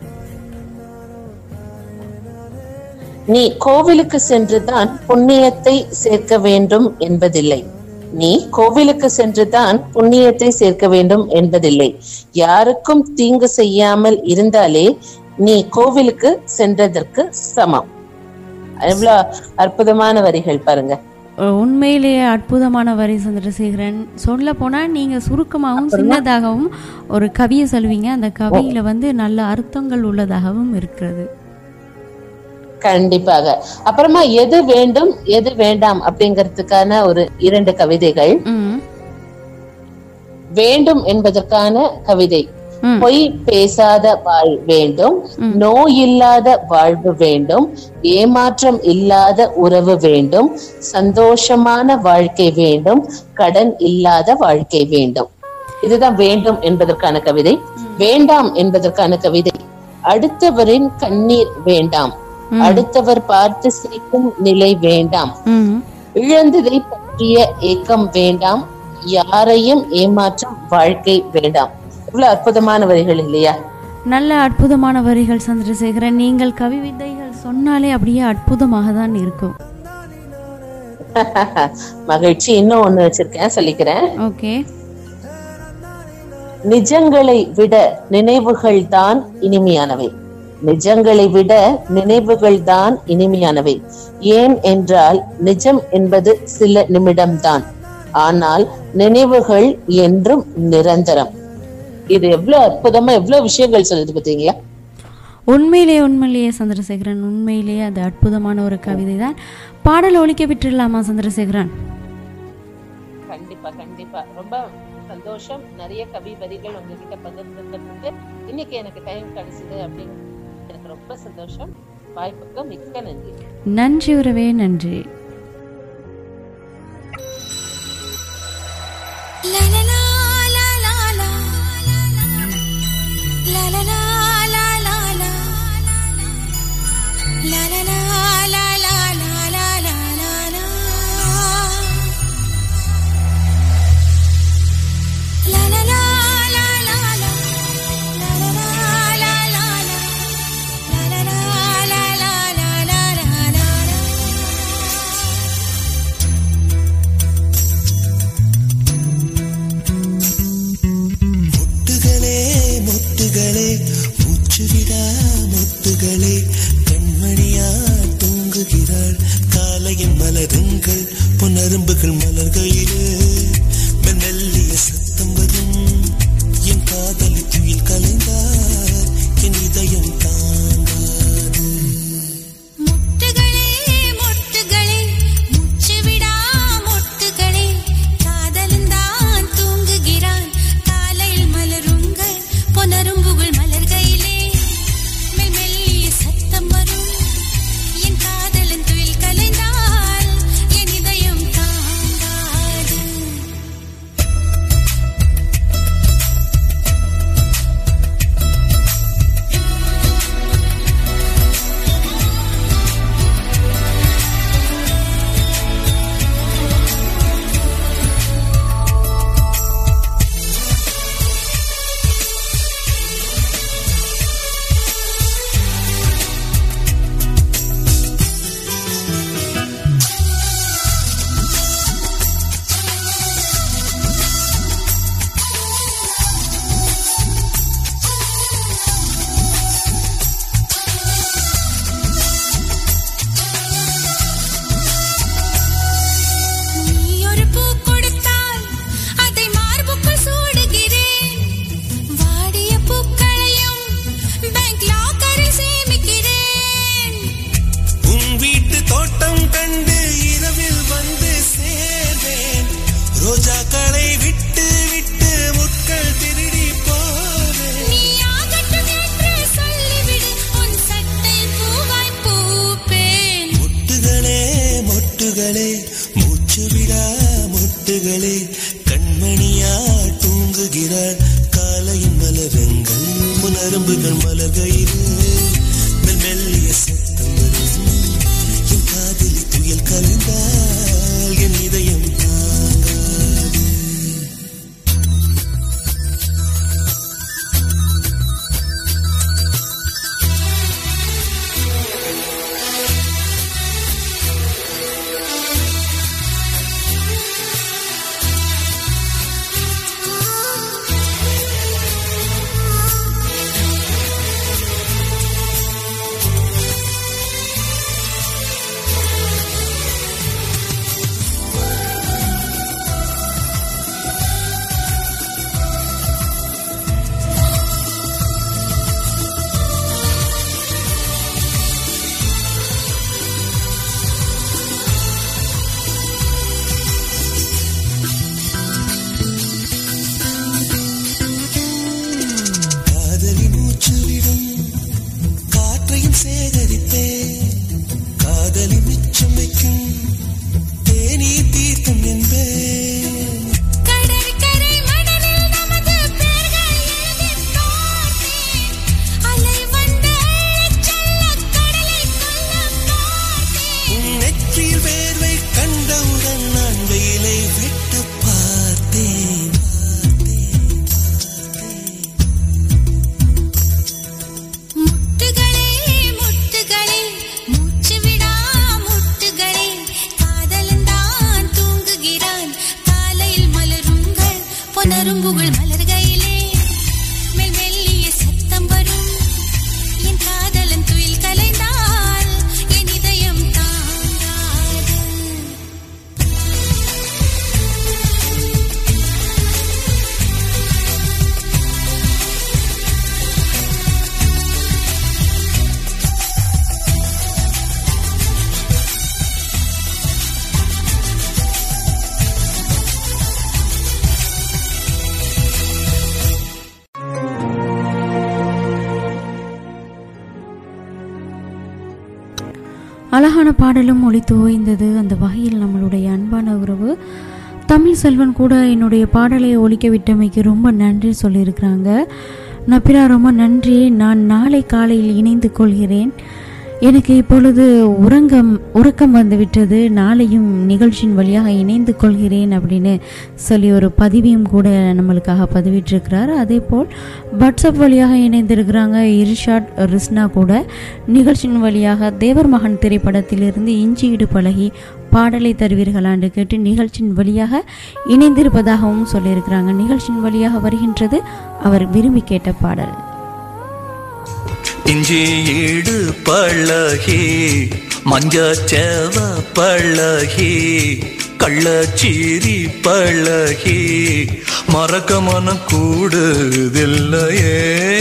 நீ கோவிலுக்கு சென்றுதான் புண்ணியத்தை சேர்க்க வேண்டும் என்பதில்லை. நீ கோவிலுக்கு சென்றுதான் புண்ணியத்தை சேர்க்க வேண்டும் என்பதில்லை. யாருக்கும் தீங்கு செய்யாமல் இருந்தாலே நீ கோவிலுக்கு சென்றதற்கு சமம். எவ்வளவு அற்புதமான வரிகள் பாருங்க. உண்மையிலேயே அற்புதமான வரி சந்திரசேகரன். சொல்ல போனா நீங்க சுருக்கமாகவும் சின்னதாகவும் ஒரு கவியை சொல்வீங்க. அந்த கவியில வந்து நல்ல அர்த்தங்கள் உள்ளதாகவும் இருக்கிறது. கண்டிப்பாக. அப்புறமா எது வேண்டும் எது வேண்டாம் அப்படிங்கறதுக்கான ஒரு 2 கவிதைகள். வேண்டும் என்பதற்கான கவிதை: பொய் பேசாத வாழ் வேண்டும், நோய் இல்லாத வாழ்வு வேண்டும், ஏமாற்றம் இல்லாத உறவு வேண்டும், சந்தோஷமான வாழ்க்கை வேண்டும், கடன் இல்லாத வாழ்க்கை வேண்டும். இதுதான் வேண்டும் என்பதற்கான கவிதை. வேண்டாம் என்பதற்கான கவிதை: அடுத்தவரின் கண்ணீர் வேண்டாம், அடுத்தவர் பார்த்து சிரிக்கும் நிலை வேண்டாம், இழந்ததை பற்றிய ஏக்கம் வேண்டாம், யாரையும் ஏமாற்றும் வாழ்க்கை வேண்டாம். இவ்வளவு அற்புதமான வரிகள் இல்லையா? நல்ல அற்புதமான வரிகள் சந்திரசேகரன். நீங்கள் கவி வித்தைகள் சொன்னாலே அப்படியே அற்புதமாக தான் இருக்கும். மகிழ்ச்சி. இன்னும் ஒண்ணு வச்சிருக்கேன், சொல்லிக்கிறேன். ஓகே. நிஜங்களை விட நினைவுகள் தான் இனிமையானவை. நிஜங்களை விட நினைவுகள் தான் இனிமையானவை. ஏன் என்றால் நிஜம் என்பது சில நிமிடம்தான், ஆனால் நினைவுகள் என்றும் நிரந்தரம். இது எவ்வளவு அற்புதமா எவ்வளவு விஷயங்கள் சொல்லுது பாத்தீங்களா? உண்மையிலேயே சந்திரசேகரன், உண்மையிலேயே அது அற்புதமான ஒரு கவிதை தான். பாடல் ஒலிக்க விட்டுலாமா சந்திரசேகரன்? கண்டிப்பா கண்டிப்பா. ரொம்ப சந்தோஷம். நிறைய கவி வரிகள் உங்ககிட்ட பகிர்ந்துட்டு இன்னைக்கு எனக்கு டைம் கிடைச்சது அப்படின்னு எனக்கு ரொம்ப சந்தோஷம். வாய்ப்புக்கு மிக்க நன்றி. நன்றி உறவே, நன்றி. பொன்னரும்புகள் மலர்கையிலே மெல்லிய சத்தம் வரும். என் காதலி துயில் கலைந்தார், என் இதயம் தாங்காது. முட்டுகளே முட்டுகளே முச்சு விடா முட்டுகளே, காதலந்தான் தூங்குகிறான், காலையில் மலருங்கள் பொன்னரும்புகள் மலர்கையிலே மெல்லிய சத்தம் வரும். என் காதலன் துயில் கலைந்தார், என் இதயம் தாங்காது. பொன்னரும்புகள் மலர்கையிலே மெல்லிய சத்தம் வரும் என் காதலி துயில் கலைந்தால் என் இதயம் தாங்காது. அழகான பாடலும் ஒலித்து ஓய்ந்தது. அந்த வகையில் நம்மளுடைய அன்பான உறவு தமிழ் செல்வன் கூட என்னுடைய பாடலை ஒலிக்க விட்டமைக்கு ரொம்ப நன்றி சொல்லியிருக்கிறாங்க. நப்பிரா ரொம்ப நன்றி. நான் நாளை காலையில் இணைந்து கொள்கிறேன். எனக்கு இப்பொழுது உறக்கம் வந்துவிட்டது. நாளையும் நிகழ்ச்சியின் வழியாக இணைந்து கொள்கிறேன் அப்படின்னு சொல்லி ஒரு பதிவையும் கூட நம்மளுக்காக பதிவிட்டிருக்கிறார். அதே போல் வாட்ஸ்அப் வழியாக இணைந்திருக்கிறாங்க இர்ஷாட் ரிஸ்னா கூட நிகழ்ச்சியின் வழியாக தேவர் மகன் திரைப்படத்திலிருந்து இஞ்சியிடு பழகி பாடலை தருவீர்களான்னு கேட்டு நிகழ்ச்சியின் வழியாக இணைந்திருப்பதாகவும் சொல்லியிருக்கிறாங்க. நிகழ்ச்சியின் வழியாக வருகின்றது அவர் விரும்பி கேட்ட பாடல். இஞ்சியீடு பழகி மஞ்சச்சேவ பழகி கள்ளச்சீரி பழகி மறக்க மனம் கூடுதில்லையே.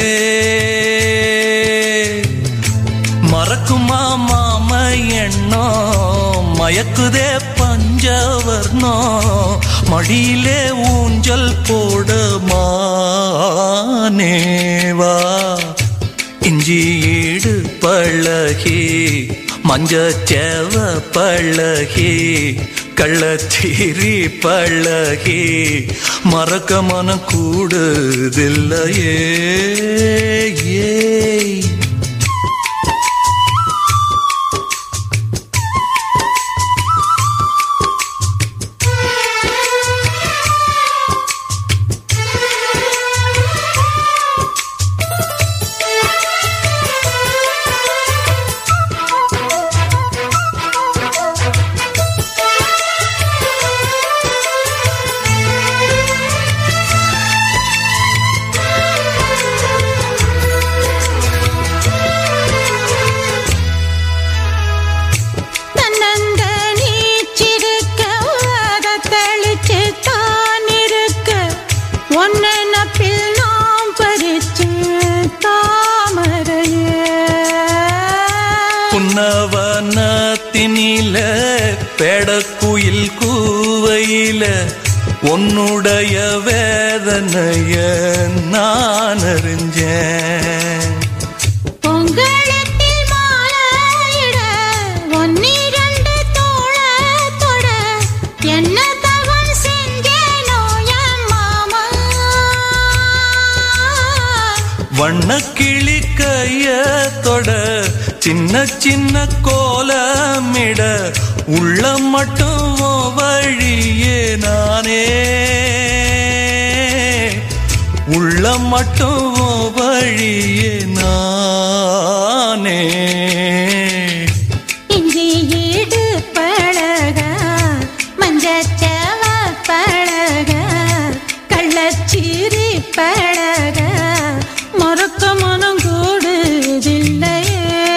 மறக்குமா மாம எண்ணோ மயக்குதே பஞ்சவர்ணோ மடியிலே ஊஞ்சல் போடுமா நேவா. இஞ்சியீடு பழகி மஞ்சச்சேவ பழகி கள்ளச்சீரி பழகி மறக்க மனம் கூடுதில்லையே. பேடக்குயில் கூவையில உன்னுடைய வேதனைய நான் அறிஞ்சேன். பொங்கலத்தில் மாலையிட ஒன்னிரண்டு தோளத்தொட என்ன தவம் செஞ்சேனோ என் மாமா. வண்ண கிளி கைய தொட சின்ன சின்ன கோலமிட உள்ள மட்டும் வழியே நானே உள்ள மட்டும் வழியே நானே இஞ்சி ஈடு பழக மஞ்சச்சவ பழக கள்ளச்சீரி பழக மறுக்க மனம் கூடுதில்லையே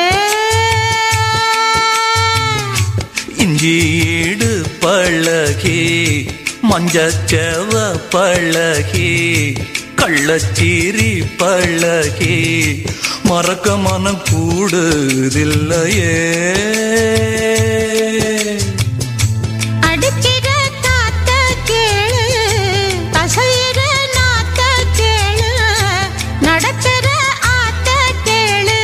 இஞ்சி ஈடு பழகி மஞ்சச்சவ பழகி கள்ளச்சீரி பழகி மறக்க மனம் கூடுதில்லையே அடிக்கிற காத்த கேளு அசைற நாத்த கேளு நடக்கிற ஆத்த கேளு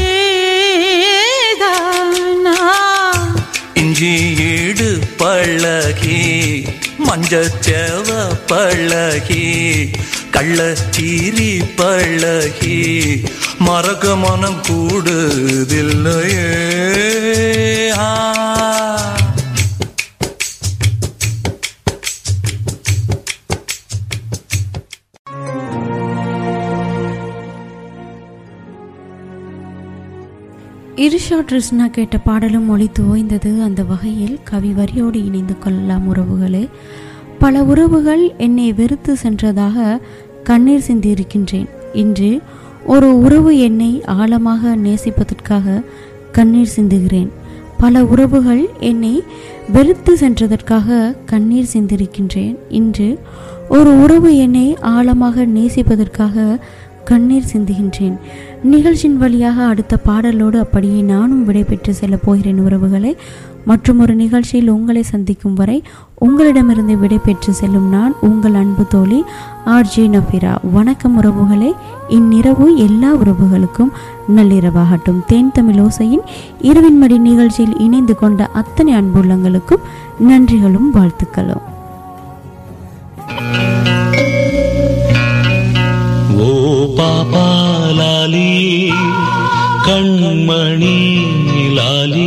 நீதானா இஞ்சி ஈடு பழகி மஞ்சச்சேவ பழகி கள்ளச்சீரி பழகி மறக்க மனம் கூடுதில்லையே இர்ஷாட் ரிஸ்னா கேட்ட பாடலும் ஒலித்து ஓய்ந்தது. அந்த வகையில் கவி வரியோடு இணைந்து கொள்ளலாம் உறவுகளே. பல உறவுகள் என்னை வெறுத்து சென்றதாக கண்ணீர் சிந்தியிருக்கின்றேன். இன்று ஒரு உறவு என்னை ஆழமாக நேசிப்பதற்காக கண்ணீர் சிந்துகிறேன். பல உறவுகள் என்னை வெறுத்து சென்றதற்காக கண்ணீர் சிந்திருக்கின்றேன். இன்று ஒரு உறவு என்னை ஆழமாக நேசிப்பதற்காக கண்ணீர் சிந்துகின்றேன். நிகழ்ச்சியின் வழியாக அடுத்த பாடலோடு அப்படியே நானும் விடைபெற்று செல்ல போகிறேன் உறவுகளை. மற்றும் ஒரு நிகழ்ச்சியில் உங்களை சந்திக்கும் வரை உங்களிடமிருந்து விடைபெற்று செல்லும் நான் உங்கள் அன்பு தோழி ஆர்ஜே நஃபிரா. வணக்கம் உறவுகளே. இந்நிரவு எல்லா உறவுகளுக்கும் நள்ளிரவாகட்டும். தேன் தமிழ் ஓசையின் இரவின் மடி நிகழ்ச்சியில் இணைந்து கொண்ட அத்தனை அன்புள்ளங்களுக்கும் நன்றிகளும் வாழ்த்துக்களும். ஓ பாப்பா லாலி கண்மணி லாலி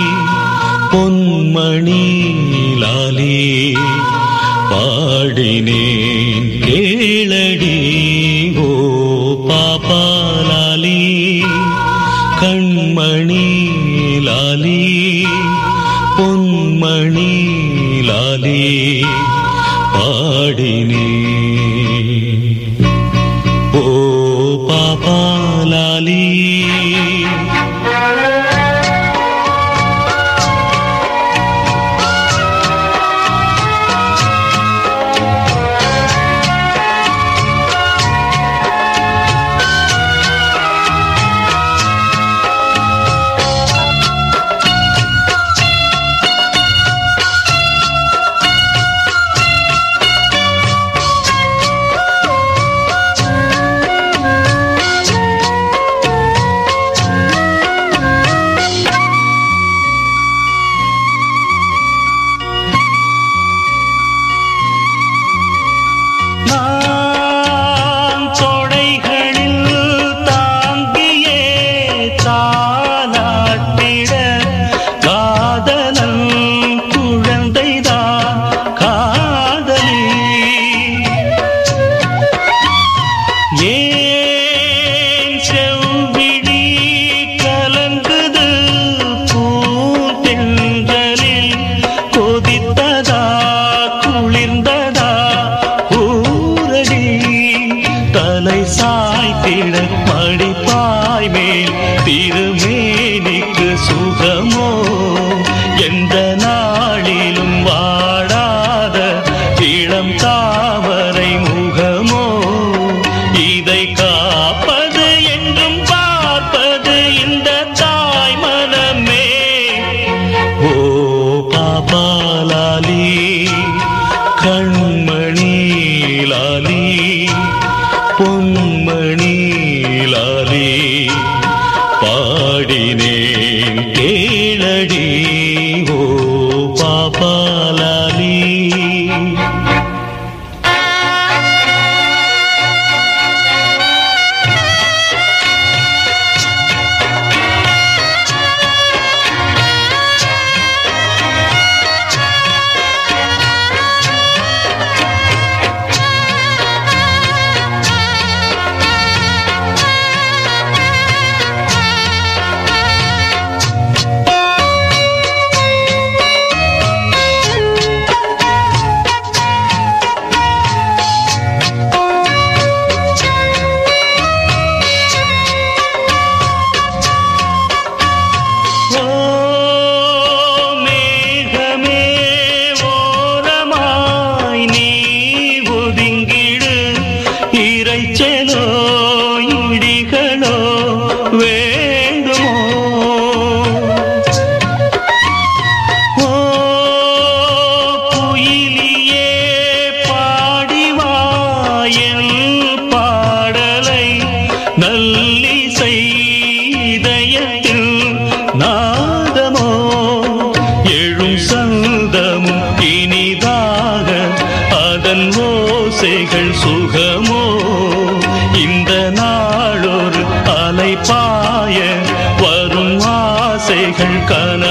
பொன்மணி லாலி பாடினேன் கேளடி. ஓ பாப்பா லாலி கண்மணி லாலி பொன்மணி லாலி பாடினேன். ஓ பாப்பா லாலி நொடிகளோ வேண்டுமோ? ஓ குயிலியே பாடிவாயல் பாடலை நல்லிசை இதயத்தில் நாதமோ எழும் சந்தமும் இனிதாக அதன் ஓசைகள் சுகமோ இந்த நாளொரு அலைப்பாய வரும் ஆசைகள் கன